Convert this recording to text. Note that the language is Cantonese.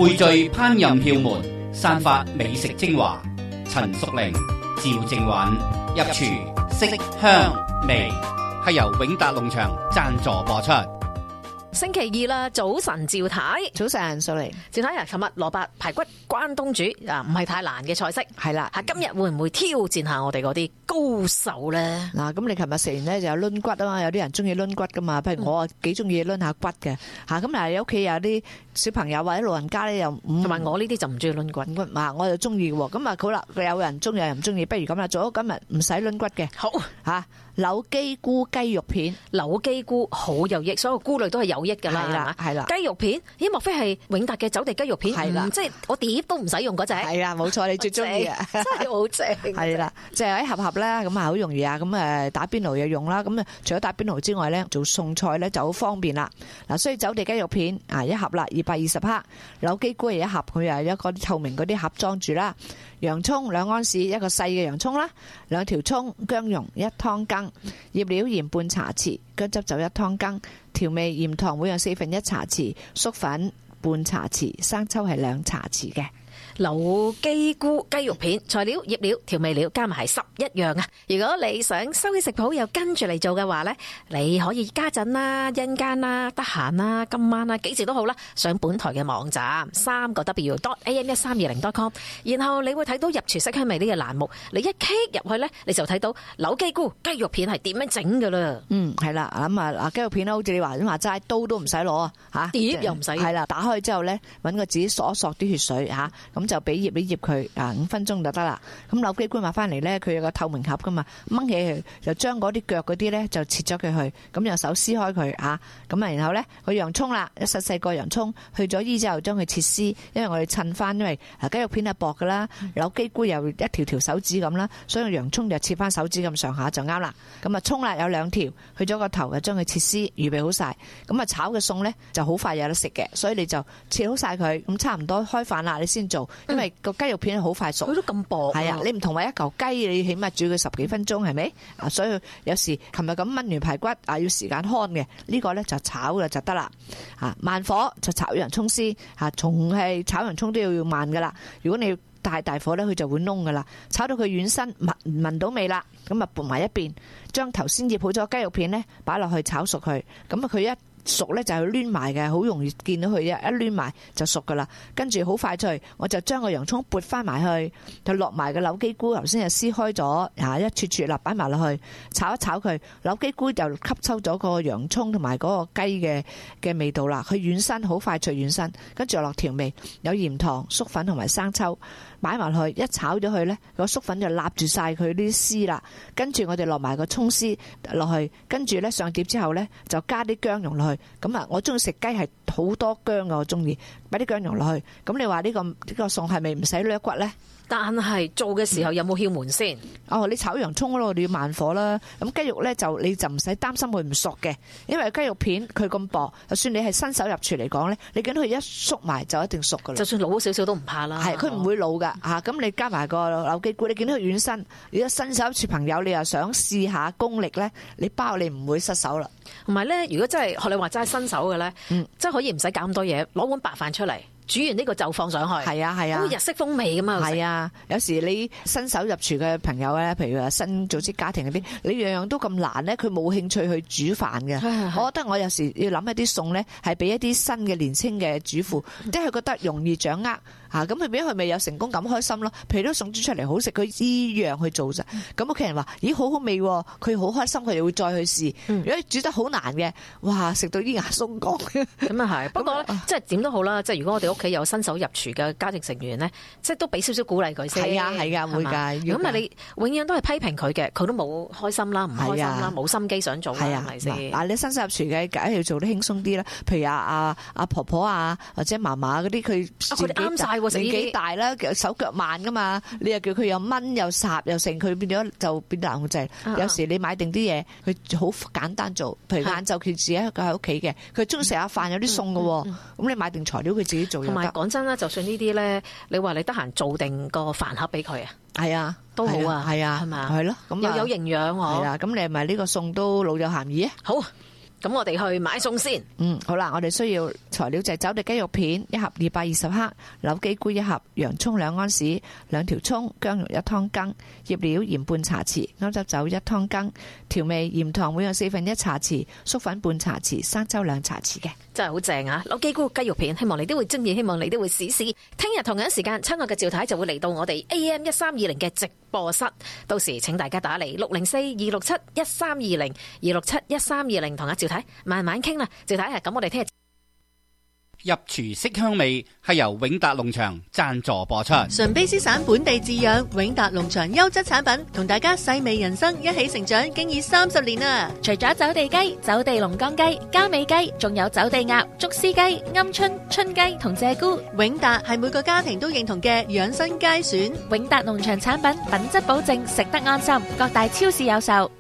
匯聚烹飪竅門，散發美食精華。陳淑玲、趙正允入廚色香味，係由永達農場贊助播出。 星期二啦，早晨趙太， 早晨淑玲， 趙太啊，琴日蘿蔔排骨關東煮啊，唔係太難嘅菜式， 係啦。 今日會唔會挑戰下我哋嗰啲高手咧？ 嗱，咁你琴日食完咧就有掄骨啊嘛，有啲人中意掄骨噶嘛，譬如我啊幾中意掄下骨嘅吓。咁但係你屋企有啲小朋友或者老人家咧，又同埋我呢啲就唔中意掄骨， 我就中意嘅。咁啊好啦，有人中意有人唔中意，不如咁啦，做咗今日唔使掄骨嘅， 好吓。柳基菇雞肉片， 柳基菇好有益，所有菇類都係有益噶啦， 係啦。 雞肉片，咦？莫非係永達嘅走地雞肉片？ 係啦， 即係我碟都唔使用嗰隻。 係啦，冇錯，你最中意啊， 真係好正。 係啦，即係喺盒啦，咁啊好容易啊，咁誒打邊爐又用啦，咁啊除咗打邊爐之外咧，做餸菜咧就好方便啦。嗱，所以走地雞肉片啊一盒啦，220克，柳基菇係一盒，佢係一個透明嗰啲盒裝住啦。洋葱2安士，一個細嘅洋葱啦，2條葱，薑蓉1湯羹，醃料鹽半茶匙，薑汁酒1湯羹，調味鹽糖每樣1/4茶匙，粟粉半茶匙，生抽係2茶匙嘅。 柳基菇雞肉片材料、醃料、調味料加埋係11樣啊！如果你想收起食譜又跟住嚟做嘅話呢，你可以家陣啦、陣間啦、得閒啦、今晚啦、幾時都好啦，上本台嘅網站3w.am1320.com， 然後你會睇到入廚色香味呢個欄目，你一 click 入去呢，你就睇到柳基菇雞肉片係點樣整噶啦。 係啦，咁啊雞肉片咧，好似你話齋，刀都唔使攞啊，吓碟又唔使。係啦，打開之後呢，搵個紙索一索啲血水吓，咁就俾醃佢5分鐘就得啦。咁柳基菇買翻嚟咧，佢有個透明盒噶嘛，掹起佢就將嗰啲腳嗰啲咧就切咗佢去，咁用手撕開佢啊。咁啊，然後咧個洋葱啦，一細個洋葱去咗衣之後，將佢切絲，因為我哋襯翻，因為雞肉片係薄噶啦，柳基菇又一條條手指咁啦，所以洋葱就切翻手指咁上下就啱啦。咁啊，葱啦有2條，去咗個頭就將佢切絲，預備好晒。咁啊，炒嘅餸咧就好快有得食嘅，所以你就切好晒佢，咁差唔多開飯啦，你先做，因為個雞肉片好快熟， 佢都咁薄。 係啊，你唔同話一嚿雞，你起碼煮佢10幾分鐘，係咪？啊，所以有時琴日咁燜完排骨啊，要時間看嘅，呢個咧就炒嘅就得啦。啊，慢火就炒洋葱絲，吓，從係炒洋葱都要慢噶啦。如果你大火咧，佢就會燶噶啦。炒到佢軟身，聞到味啦，咁啊撥埋一邊，將頭先醃好咗雞肉片咧擺落去炒熟佢，咁啊佢一熟咧就係攣埋嘅，好容易見到佢一攣埋就熟噶啦。跟住好快脆，我就將個洋葱撥翻埋去，就落埋個柳基菇，頭先就撕開咗，一撮撮啦，擺埋落去炒一炒佢，柳基菇就吸收咗個洋葱同埋嗰個雞嘅味道啦。佢軟身，好快脆軟身，跟住落調味，有鹽糖、粟粉同埋生抽，擺埋去一炒咗佢呢，個粟粉就立住晒佢啲絲啦。跟住我哋落埋個葱絲落去，跟住呢上碟之後呢，就加啲薑蓉落去。咁啊，我中意食雞係好多薑嘅，我中意擺啲薑蓉落去。咁你話呢個餸係咪唔使掠骨呢？ 但係做嘅時候有冇竅門先？ 你炒洋葱咯，你要慢火啦。咁雞肉咧你就唔使擔心佢唔熟嘅，因為雞肉片佢咁薄，就算你係新手入廚嚟講咧，你見到佢一縮埋就一定熟噶啦。 就算老少少都唔怕啦。 係，佢唔會老噶吓。咁你加埋個柳基菇，你見到佢軟身，如果新手入廚朋友你又想試下功力咧，你包你唔會失手啦。 同埋咧，如果真係學你話齋新手嘅咧，真係可以唔使搞咁多嘢，攞碗白飯出嚟。煮完呢個就放上去， 係啊， 好日式風味咁啊！ 係啊，有時你新手入廚嘅朋友咧，譬如話新組織家庭嗰啲，你樣樣都咁難咧，佢冇興趣去煮飯嘅。我覺得我有時要諗一啲餸咧，係俾一啲新嘅年輕嘅主婦，即係佢覺得容易掌握。咁佢俾佢咪有成功感開心咯？譬如啲餸煮出嚟好食，佢依樣去做咋。咁屋企人話：咦，好好味喎！佢好開心，佢又會再去試。如果煮得好難嘅，哇，食到啲牙鬆光。 咁啊係，不過咧，即係點都好啦。即係如果我哋屋企有新手入廚嘅家庭成員咧，即係都俾少少鼓勵佢先。 係啊，係啊，會㗎。 如果唔係你永遠都係批評佢嘅，佢都冇開心啦，唔開心啦，冇心機想做啦，係咪先？ 嗱，你新手入廚嘅，梗係要做得輕鬆啲啦。譬如阿婆婆啊，或者嫲嫲嗰啲，佢哋啱晒喎， 年紀大啦，手腳慢噶嘛，你又叫佢又炆又烚又成，佢變咗就變難控制。有時你買定啲嘢，佢好簡單做，譬如晏晝佢自己喺屋企嘅，佢中意食下飯有啲餸嘅，咁你買定材料佢自己做又得。 同埋講真啦，就算呢啲咧，你話你得閒做定個飯盒俾佢啊， 係啊， 都好啊， 係啊， 係嘛， 係咯，咁又有營養喎。 係啦，咁你係咪呢個餸都老有咸意啊？ 好。咁我哋去買餸先。 好啦，我哋需要材料就係走地雞肉片1盒220克，柳基菇1盒，洋葱2安士，2條蔥，薑蓉1湯羹，醃料鹽半茶匙，歐汁酒1湯羹，調味鹽糖每樣1/4茶匙，粟粉半茶匙，生抽2茶匙嘅。 真係好正啊！柳基菇雞肉片，希望你都會中意，希望你都會試試。聽日同樣時間，親愛嘅趙太就會嚟到我哋 AM 1320嘅直播室，到時請大家打嚟604-267-1320，267-1320同阿趙太慢慢傾啦。趙太，咁我哋聽日入廚色香味係由永達農場贊助播出。 純卑詩省本地飼養，永達農場優質產品，同大家細味人生，一起成長，經已30年啦。 除咗走地雞、走地龍江雞、嘉美雞，仲有走地鴨、竹絲雞、鵪鶉、春雞同鷓鴣。 永達係每個家庭都認同嘅養生佳選。 永達農場產品，品質保證，食得安心，各大超市有售。